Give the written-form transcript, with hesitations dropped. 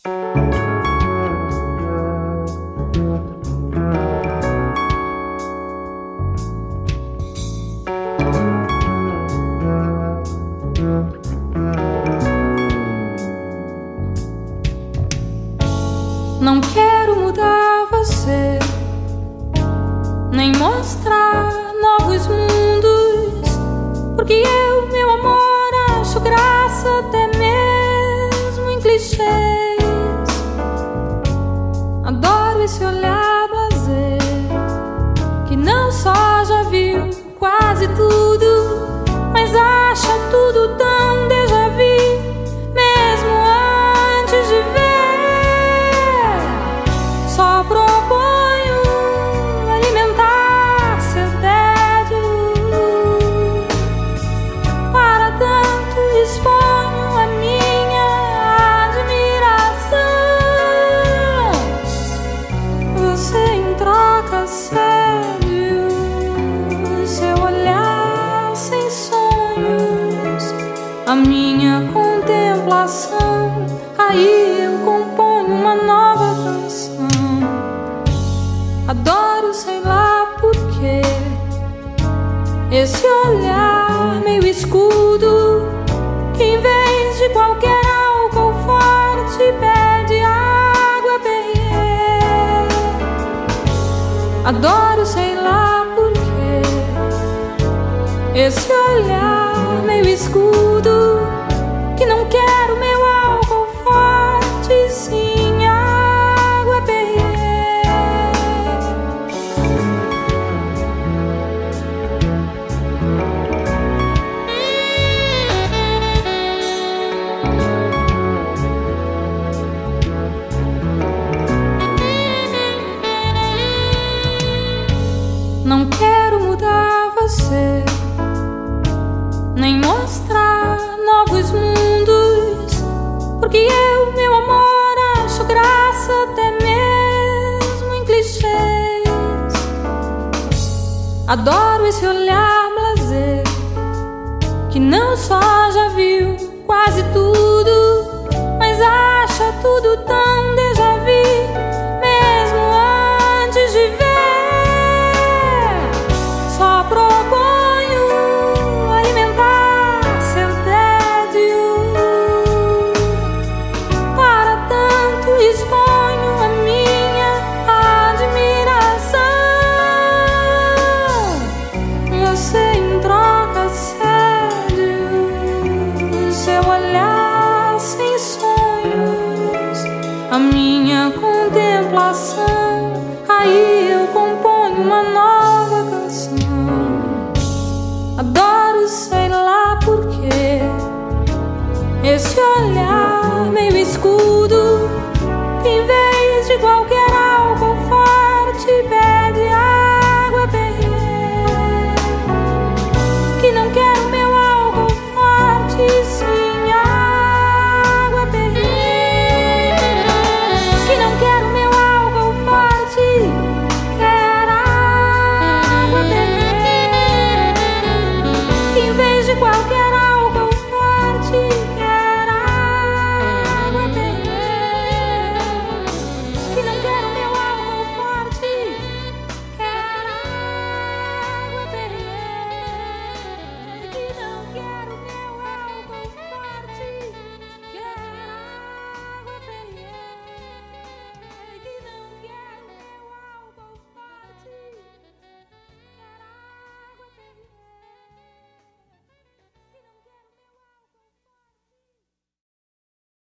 Não quero mudar você, nem mostrar novos mundos, porque eu, meu amor, acho graça até mesmo em clichês. Adoro esse olhar blasé, que não só já viu quase tudo, mas acha tudo tão déjà vu, mesmo antes de ver. Só proponho alimentar seu tédio, para tanto exponho a minha admiração. Você em troca cede seu olhar sem sonhos, a minha contemplação. Aí eu componho uma nova canção. Adoro, sei lá porquê, esse olhar meio escudo, que em vez de qualquer álcool forte pede água Perrier. Adoro, sei lá porquê, esse olhar meio escudo, que não quero meu álcool forte, sim água Perrier. Não quero mudar você, nem mostrar novos mundos, porque eu, meu amor, acho graça até mesmo em clichês. Adoro esse olhar blasé, que não só já viu quase tudo, mas acha tudo tão déjà vu, mesmo antes de ver. Só proponho alimentar seu tédio, para tanto exponho a minha admiração. Você em troca cede seu olhar sem sonhos, a minha contemplação. Aí eu componho uma nova canção. Adoro, sei lá porquê, esse olhar meio escudo, que em vez de qualquer